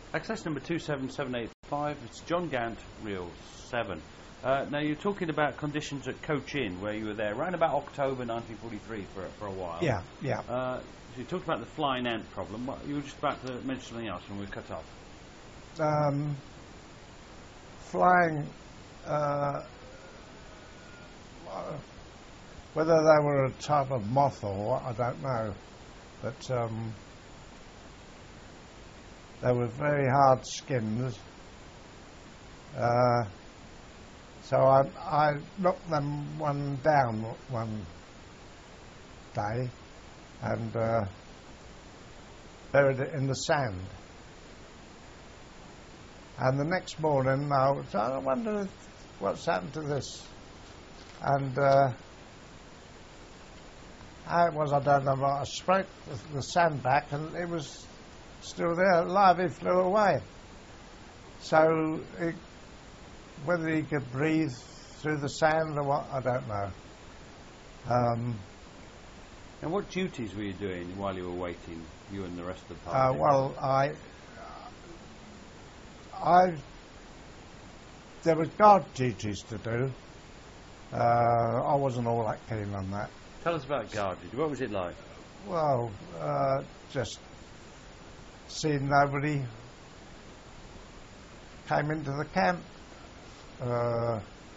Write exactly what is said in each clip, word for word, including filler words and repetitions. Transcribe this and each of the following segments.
Access number two seven seven eight five, it's John Gant, Reel seven. Uh, now, you're talking about conditions at Coach Inn, where you were there around about October nineteen forty-three for, for a while. Yeah, yeah. Uh, so you talked about the flying ant problem. What, you were just about to mention something else when we were cut off. Um, flying, uh, whether they were a type of moth or what, I don't know. But um, they were very hard skinned. Uh, so I, I knocked them one down one day and uh, buried it in the sand. And the next morning I was, I wonder what's happened to this. And uh, how it was, I don't know, but I sprayed the, the sand back and it was still there, alive. It flew away. So it, whether he could breathe through the sand or what, I don't know. Um, and what duties were you doing while you were waiting, you and the rest of the uh, party? well, I, I, there were guard duties to do. Uh, I wasn't all that keen on that. Tell us about guard duty. What was it like? Well, uh, just seeing nobody came into the camp. Uh,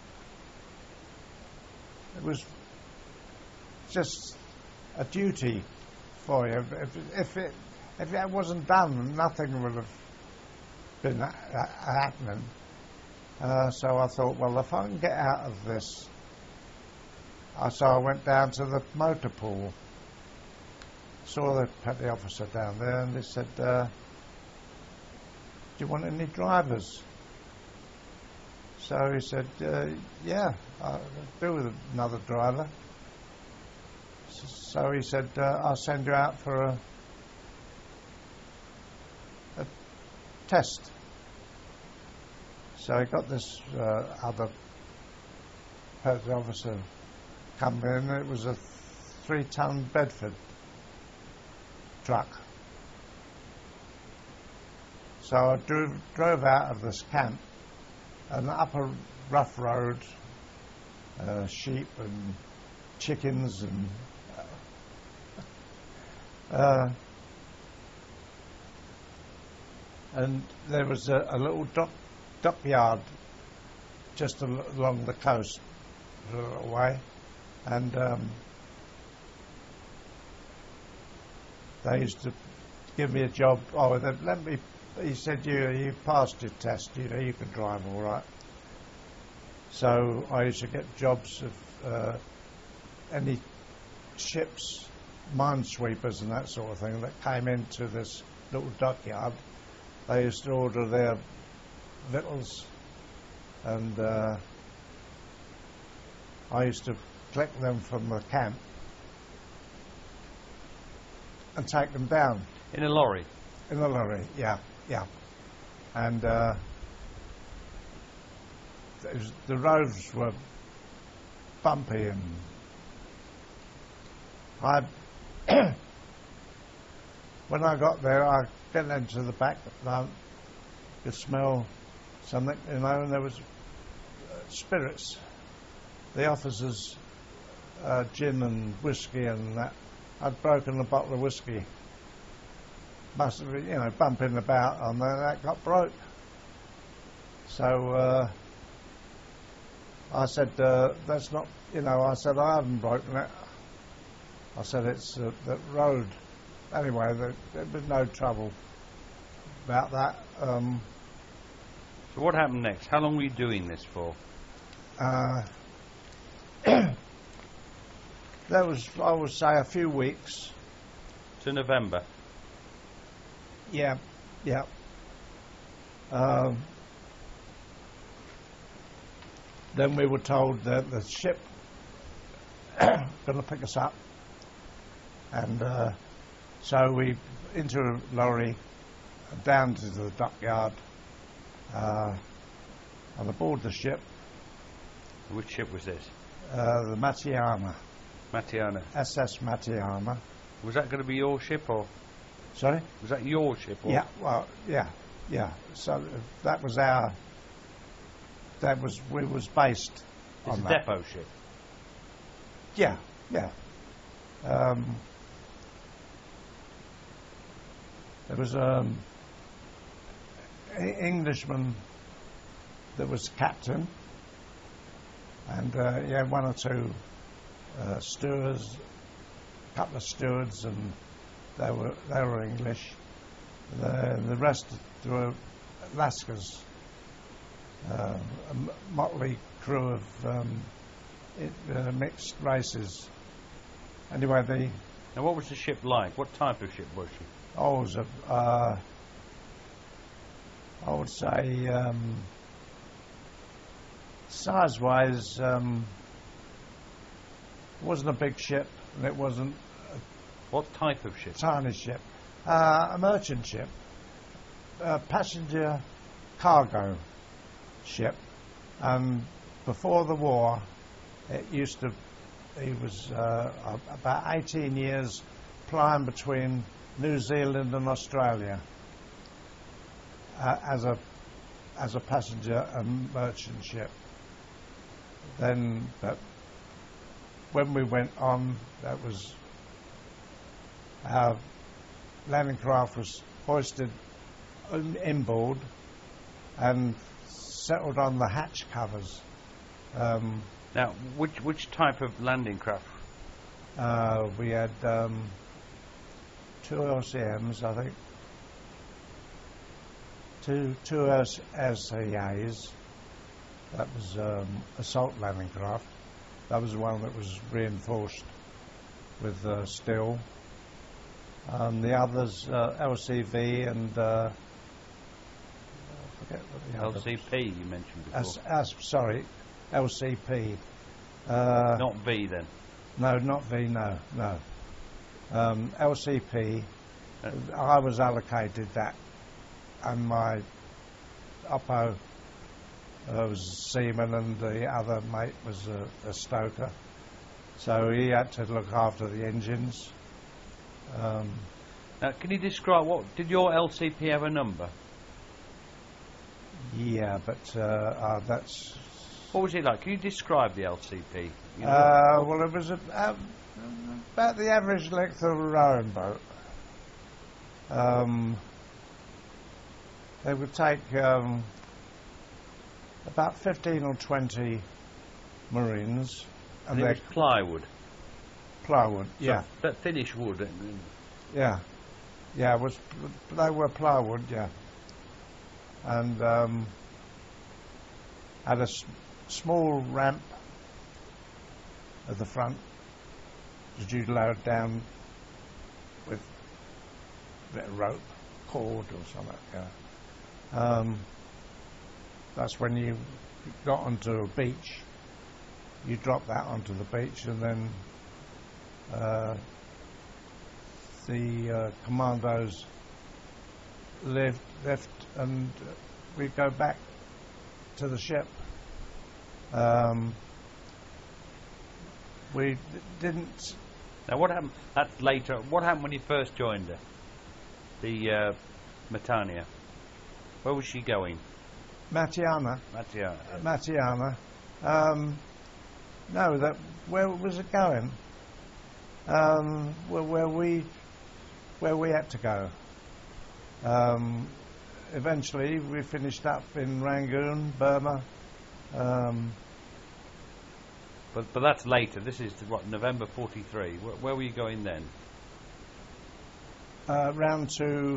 it was just a duty for you. If, if it if it wasn't done, nothing would have been ha- ha- happening. Uh, so I thought, well, if I can get out of this, uh, so I went down to the motor pool. Saw the petty officer down there, and they said, uh, "Do you want any drivers?" So he said, uh, yeah, I'll do with another driver. So he said, uh, I'll send you out for a, a test. So he got this uh, other petty officer come in. It was a three-ton Bedford truck. So I drove, drove out of this camp, and up a rough road, uh, sheep and chickens and uh, and there was a, a little dock, dockyard just al- along the coast a little way, and um, they used to give me a job. Oh, they let me. He said, you you passed your test, you know, you can drive all right. So I used to get jobs of uh, any ships, minesweepers and that sort of thing that came into this little dockyard. They used to order their victuals, and uh, I used to collect them from the camp and take them down. In a lorry? In a lorry, yeah. Yeah, and uh, was, the roads were bumpy, and I, when I got there, I got into the back, and I could smell something, you know, and there was uh, spirits. The officers, uh, gin and whiskey and that. I'd broken a bottle of whiskey. Must have been, you know, bumping about on there, that got broke. So uh, I said, uh, that's not, you know, I said, I haven't broken it. I said, it's uh, the road. Anyway, there, there was no trouble about that. Um, so what happened next? How long were you doing this for? Uh, there was, I would say, a few weeks. To November? Yeah, yeah. Um, then we were told that the ship going to pick us up, and uh, so we into a lorry down to the dockyard uh, and aboard the ship. Which ship was this? Uh, the Matiana. Matiana. S S Matiana. Was that going to be your ship, or? Sorry? Was that your ship? Or? Yeah, well, yeah. yeah. So that was our. That was we was based It's on a that. depot ship. Yeah, yeah. Um, there was um, an Englishman that was captain, and uh, he had one or two uh, stewards, a couple of stewards, and they were they were English. The, the rest were Lascars, uh, a m- motley crew of um, it, uh, mixed races. Anyway, the Now, what was the ship like? What type of ship was she? I was a, uh, I would say um, size-wise, um, it wasn't a big ship, and it wasn't What type of ship? a tiny ship. Uh, a merchant ship, a passenger cargo ship, and before the war, it used to. He was uh, about eighteen years plying between New Zealand and Australia uh, as a as a passenger and merchant ship. Then, but when we went on, that was our landing craft was hoisted in- inboard and settled on the hatch covers. Um, Now, which which type of landing craft? uh, we had um, two L C Ms, I think, two two L C As. That was um, assault landing craft. That was the one that was reinforced with uh, steel. Um, the others, uh, L C V and uh, I forget what the other. L C P you mentioned before. As, as, sorry, L C P. Uh, Not V then. no, not V. No, no. Um, L C P. Uh, I was allocated that, and my oppo uh, was a seaman, and the other mate was a, a stoker. So he had to look after the engines. Um, Now, can you describe what did your L C P have a number? yeah, but uh, uh, that's. What was it like? Can you describe the L C P? You know, Uh, well, it was a, uh, about the average length of a rowing boat. Um, they would take um, about fifteen or twenty marines, and and it they're was plywood. plywood. So Yeah, that finished wood. and- yeah, yeah. It was they were plywood? Yeah, and um, had a s- small ramp at the front that you lowered down with a bit of rope, cord or something. Yeah. Um, that's when you got onto a beach. You drop that onto the beach, and then uh, the uh, commandos left, left, and we go back to the ship. Um, we d- didn't. Now, what happened? That's later. What happened when you first joined her? The uh, Matania. Where was she going? Matiana, Matia. Matiana. Um, no, that where was it going? Um, where, where we, where we had to go. Um, eventually, we finished up in Rangoon, Burma. Um, But but that's later. This is what November forty-three. Where, where were you going then? uh, round to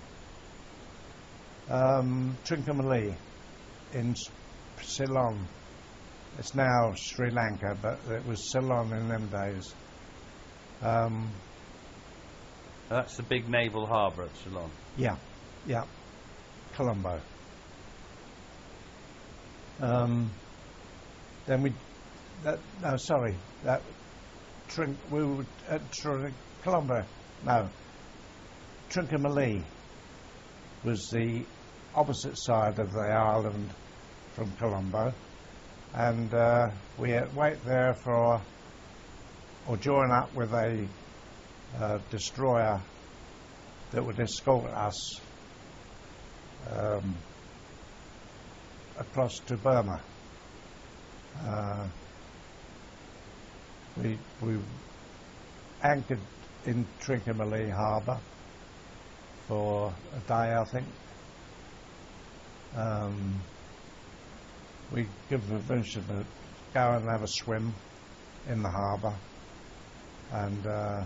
um, Trincomalee in S- Ceylon. It's now Sri Lanka, but it was Ceylon in them days. Um, That's the big naval harbour at Ceylon. yeah, yeah, Colombo. Um, then we, that, no, sorry, that Trin, we were at Trin, Colombo. No, Trincomalee was the opposite side of the island from Colombo, and uh, we had wait there for or join up with a uh, destroyer that would escort us uh, across to Burma. Uh, we we anchored in Trincomalee Harbour for a day, I think. Um, we give the permission to go and have a swim in the harbour, and uh,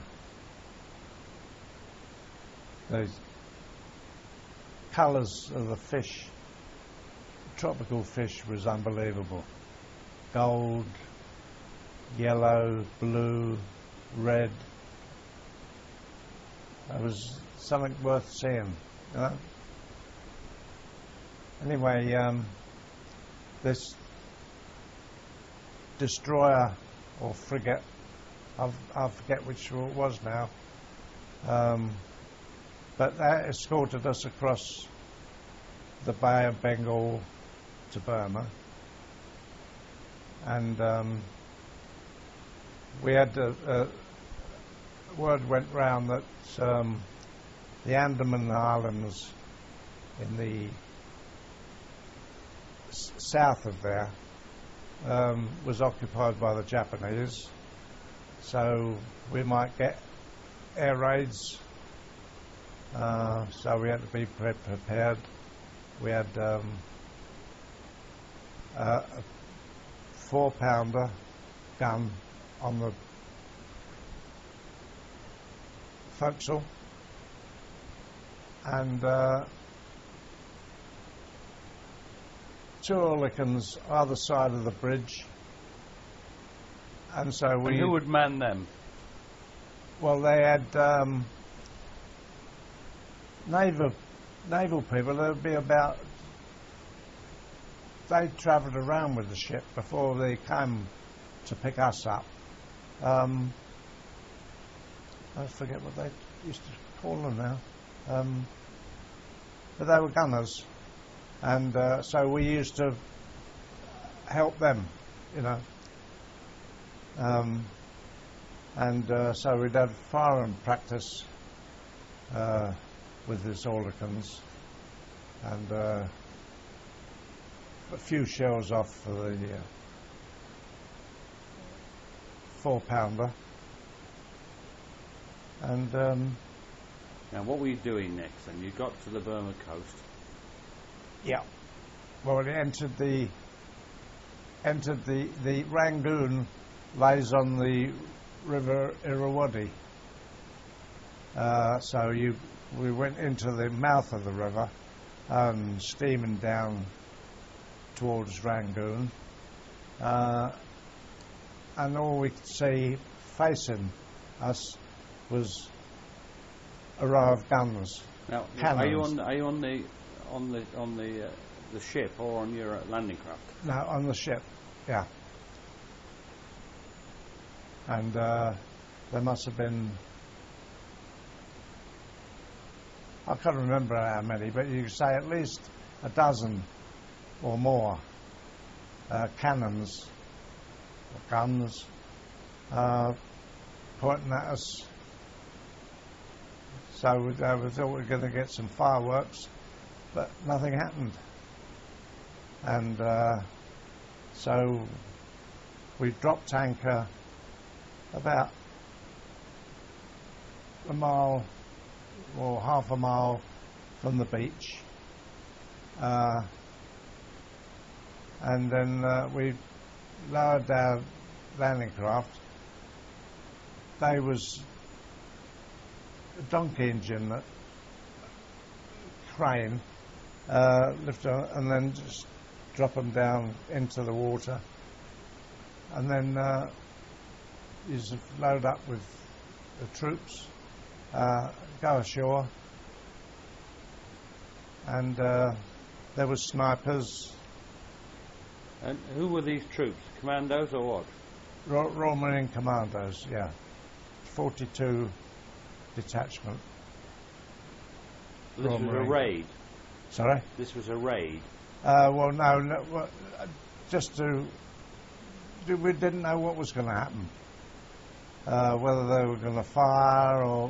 the colours of the fish, tropical fish, was unbelievable. Gold, yellow, blue, red. It was something worth seeing, you know. Anyway, um, this destroyer or frigate, I've, I forget which it was now, um, but that escorted us across the Bay of Bengal to Burma, and um, we had a, a word went round that um, the Andaman Islands in the s- south of there um, was occupied by the Japanese, so we might get air raids. Uh, so we had to be pre- prepared. We had um, uh, a four-pounder gun on the forecastle, and uh, two Oerlikons either side of the bridge, and so we. And who would man them? Well, they had um, naval naval people. There would be about. They travelled around with the ship before they came to pick us up. Um, I forget what they used to call them now. Um, but they were gunners, and uh, so we used to help them, you know. Um, and uh, so we'd have firearm practice uh, with the Oerlikons, and uh, a few shells off for the uh, four-pounder. And um, now, what were you doing next? And you got to the Burma coast. yeah, well, it entered the entered the the Rangoon lays on the River Irrawaddy. Uh, so you we went into the mouth of the river, um, steaming down towards Rangoon, uh, and all we could see facing us was a row of guns. Now, Cannons. are you on? Are you on the on the on the uh, the ship or on your uh, landing craft? No, on the ship, yeah. And uh, there must have been, I can't remember how many, but you could say at least a dozen or more uh, cannons or guns uh, pointing at us. So we, uh, we thought we were going to get some fireworks, but nothing happened. And uh, so we dropped anchor about a mile or half a mile from the beach. Uh, and then uh, we lowered our landing craft. They was a donkey engine, that crane, uh, lift up and then just drop them down into the water, and then uh, you just load up with the troops, uh, go ashore, and uh, there were snipers. And who were these troops? Commandos or what? Royal, Royal Marine Commandos, yeah, forty-two detachment. This Royal was Marine. a raid. Sorry? This was a raid. Uh, well, no, no well, uh, just to, to, we didn't know what was going to happen. Uh, whether they were going to fire or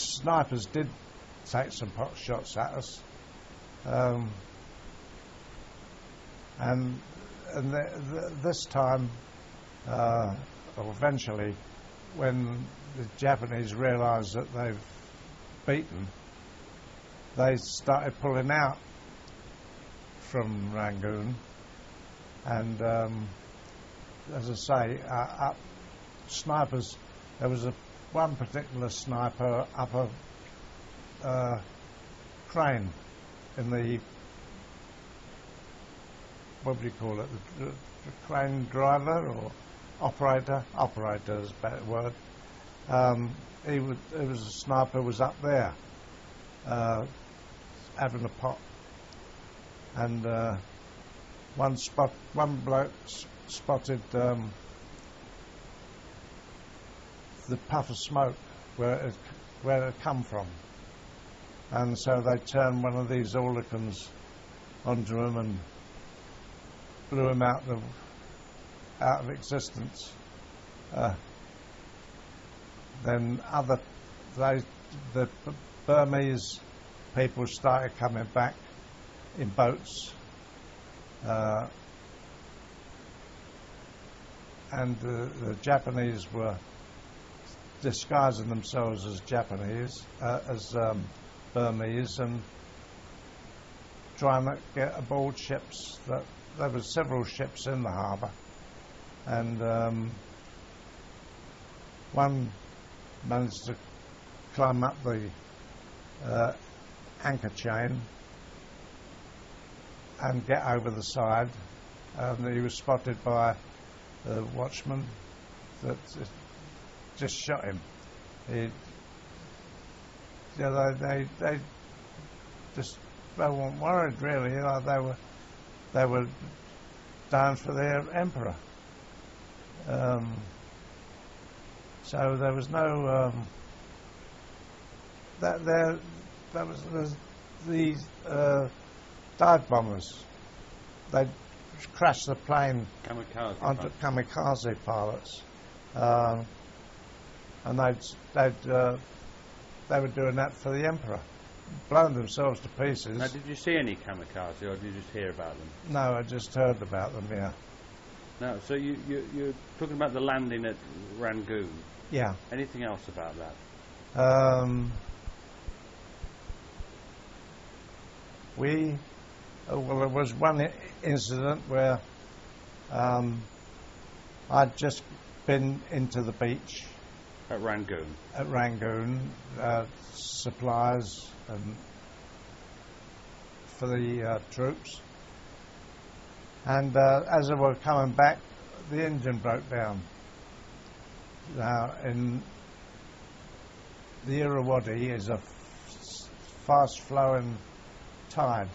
snipers did take some pot shots at us. Um, and and the, the, this time, uh, or eventually, when the Japanese realised that they've beaten, they started pulling out from Rangoon, and um, as I say, uh, up snipers. There was a one particular sniper up a uh, crane in the, what do you call it, the, the, the crane driver or operator? Operator is a better word. Um, he would, it was a sniper was up there uh, having a pop, and uh, one spot, one bloke s- spotted um, the puff of smoke where it where it come from, and so they turned one of these Oerlikons onto him and blew him out of out of existence. Uh, then other they the Burmese people started coming back in boats, uh, and the, the Japanese were disguising themselves as Japanese, uh, as um, Burmese, and trying to get aboard ships. That there were several ships in the harbour, and um, one managed to climb up the uh, anchor chain and get over the side, and he was spotted by the watchman that just shot him. He, yeah, they, they, they just they weren't worried really. You know, they were they were down for their emperor. Um, so there was no um, that there that was, was these uh, dive bombers. They crashed the plane Kamikaze onto pilots. kamikaze pilots. Um, and they'd, they'd, uh, they were doing that for the emperor, blowing themselves to pieces. Now, did you see any kamikaze, or did you just hear about them? No, I just heard about them, yeah. No, so you, you, you're talking about the landing at Rangoon. Yeah. Anything else about that? Um, we, oh, well, there was one I- incident where um, I'd just been into the beach At Rangoon. at Rangoon, uh, supplies and for the uh, troops, and uh, as they were coming back, the engine broke down. Now, in the Irrawaddy is a f- fast-flowing tide.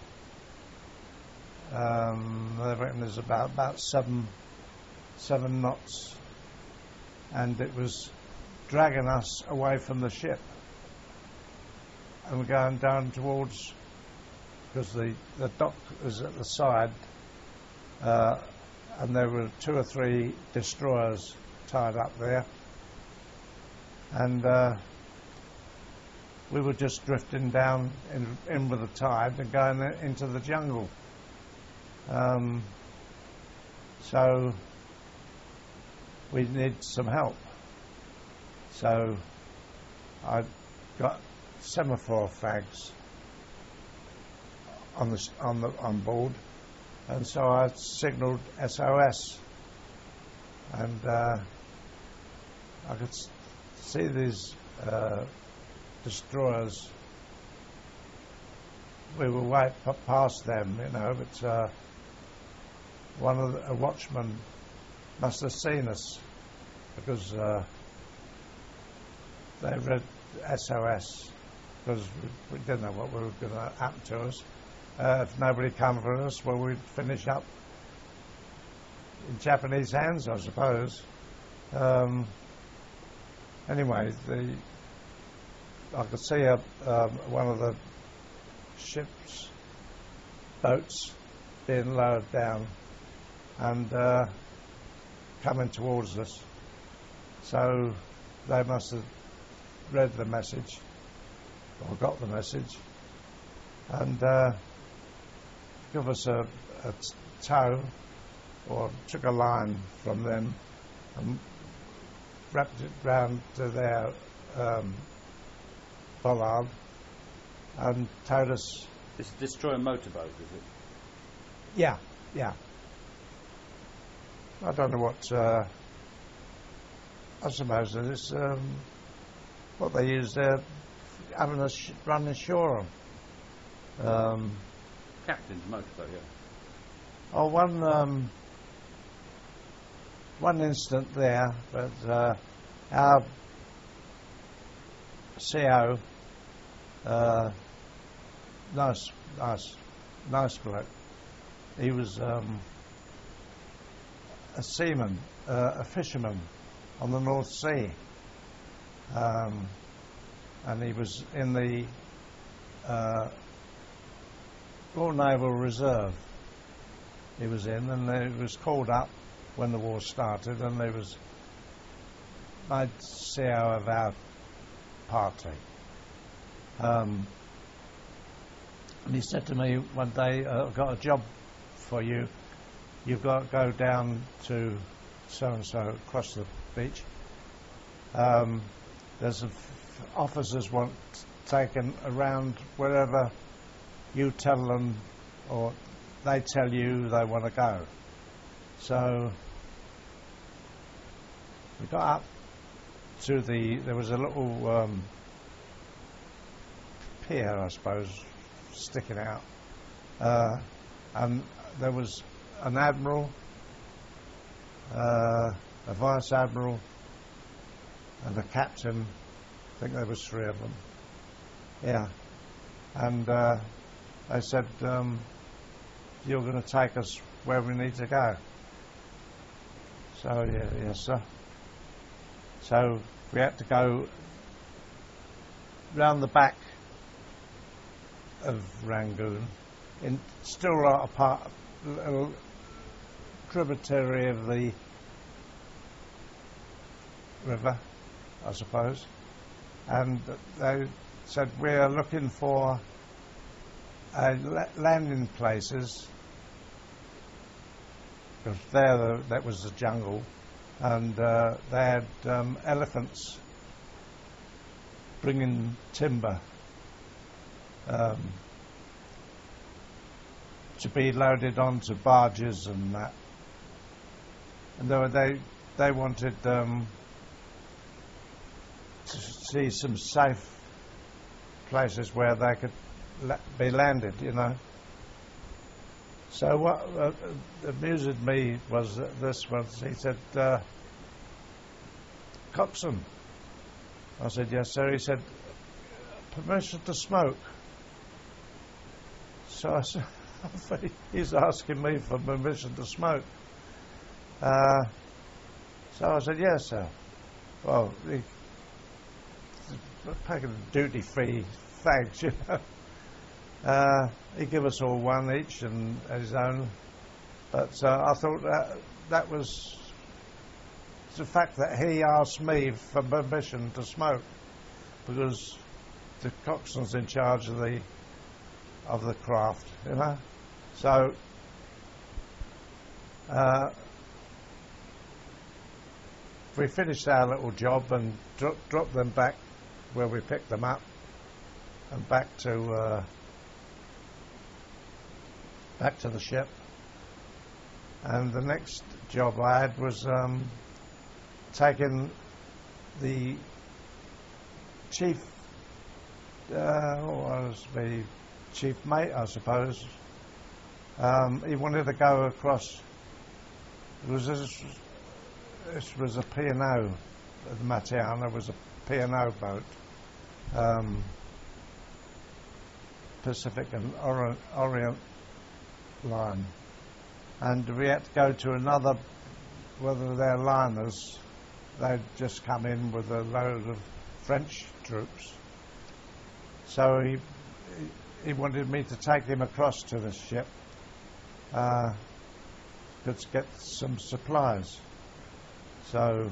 Um, I reckon there's about about seven seven knots, and it was dragging us away from the ship, and we're going down towards, because the, the dock was at the side, uh, and there were two or three destroyers tied up there, and uh, we were just drifting down in, in with the tide and going into the jungle. Um, so we need some help. So I got semaphore fags on the on the on board, and so I signalled S O S, and uh, I could s- see these uh, destroyers. We were way p- past them, you know, but uh, one of the, a watchman must have seen us, because Uh, they read S O S, because we, we didn't know what was going to happen to us. Uh, if nobody come for us, well, we'd finish up in Japanese hands, I suppose. Um, anyway, the I could see a, um, one of the ship's boats being lowered down and uh, coming towards us. So they must have read the message, or got the message, and uh, give us a, a tow, or took a line from them and wrapped it round to their um, bollard and towed us. This is destroyer motorboat, is it? Yeah, yeah. I don't know what. Uh, I suppose it's um, what they use there, having a sh- run ashore on. Um, Captain's motorboat, yeah. oh, one um, one instant there, but uh, our C O, uh, nice, nice, nice bloke. He was um, a seaman, uh, a fisherman on the North Sea, um, and he was in the uh, Royal Naval Reserve. He was in, and he was called up when the war started, and he was made C O of our party. Um, and he said to me one day, uh, "I've got a job for you. You've got to go down to so and so across the beach. Um, there's a f- officers want taken around wherever you tell them, or they tell you they want to go." So we got up to the. There was a little um, pier, I suppose, sticking out, uh, and there was an admiral, uh, a vice admiral, and a captain. I think there was three of them. Yeah, and uh, they said, um, "You're going to take us where we need to go." So yeah, yes, sir. So we had to go round the back of Rangoon, in still a part, a tributary of the river, I suppose, and they said, "We're looking for uh, la- landing places," because there the, that was the jungle, and uh, they had um, elephants bringing timber um, to be loaded onto barges and that. And they were, they they wanted um, to see some safe places where they could la- be landed, you know. So what uh, amused me was that this was, he said, uh, "Coxswain." I said, "Yes, sir." He said, "Permission to smoke." So I said, he's asking me for permission to smoke. Uh, so I said, "Yes, sir." Well, he, packing duty-free fags, you know. Uh, he gave us all one each and his own, but uh, I thought that that was the fact that he asked me for permission to smoke, because the coxswain's in charge of the of the craft, you know. So uh, we finished our little job and dro- dropped them back where we picked them up, and back to uh, back to the ship. And the next job I had was um, taking the chief, uh, what was the chief mate, I suppose. Um, he wanted to go across. It was this, this was a P and O, the Matiana was a P and O boat, um, Pacific and Orient, Orient line, and we had to go to another, whether they're liners, they'd just come in with a load of French troops. So he he wanted me to take him across to the ship uh, to get some supplies. So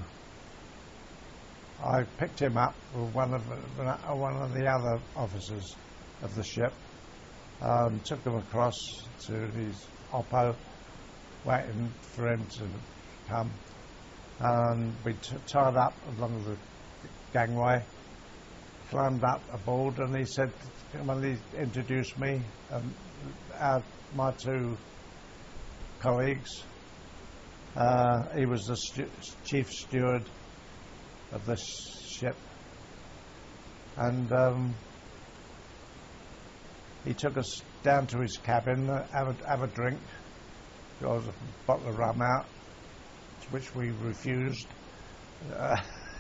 I picked him up with one of the, one of the other officers of the ship, um, took him across to his Oppo, waiting for him to come. And we t- tied up along the gangway, climbed up aboard, and he said, well, he introduced me and our, my two colleagues. Uh, he was the stu- chief steward of the ship, and um, he took us down to his cabin, uh, have, a, have a drink. There was a bottle of rum out, which we refused. Uh,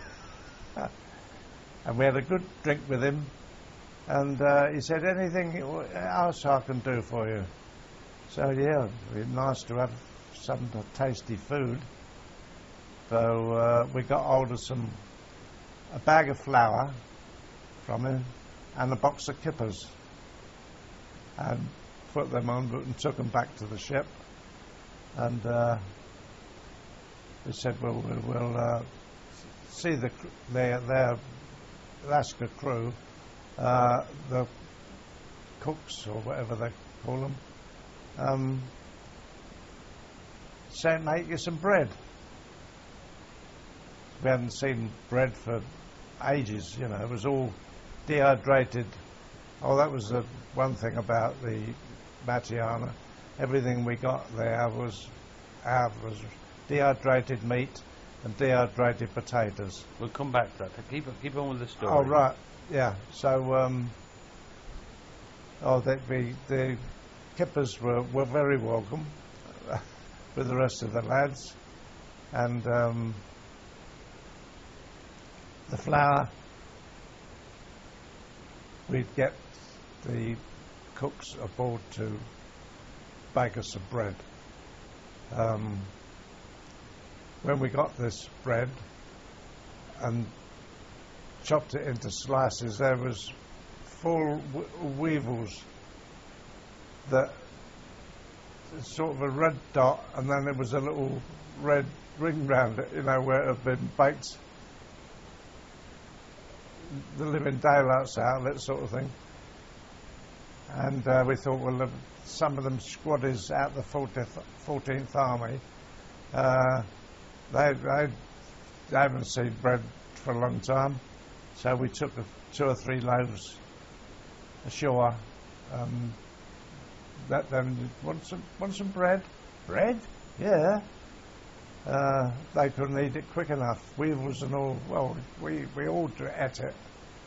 and we had a good drink with him, and uh, he said, anything else I can do for you? So yeah, it'd be nice to have some tasty food. So uh, we got hold of some, a bag of flour from him and a box of kippers, and put them on and took them back to the ship. And uh, we said, well, we'll, we'll uh, see the cr- their, their Alaska crew, uh, the cooks or whatever they call them, um, say, make you some bread. We hadn't seen bread for ages, you know, it was all dehydrated. Oh, that was the one thing about the Matiana. Everything we got there was, uh, was dehydrated meat and dehydrated potatoes. We'll come back to that. Keep keep on with the story. Oh, right, yeah. So, um, oh, the, the, the kippers were, were very welcome with the rest of the lads. And um, the flour, we'd get the cooks aboard to bake us some bread. Um, when we got this bread and chopped it into slices, there was full w- weevils that sort of a red dot, and then there was a little red ring round it, you know, where it had been baked the living daylights out of it, sort of thing. And uh, we thought, well, some of them squaddies out the fourteenth Army, uh, they, they, they haven't seen bread for a long time, so we took a, two or three loaves ashore. Um, that then want some want some bread? Bread? Yeah. Uh, they couldn't eat it quick enough. Weevils and all. Well, we we all ate it,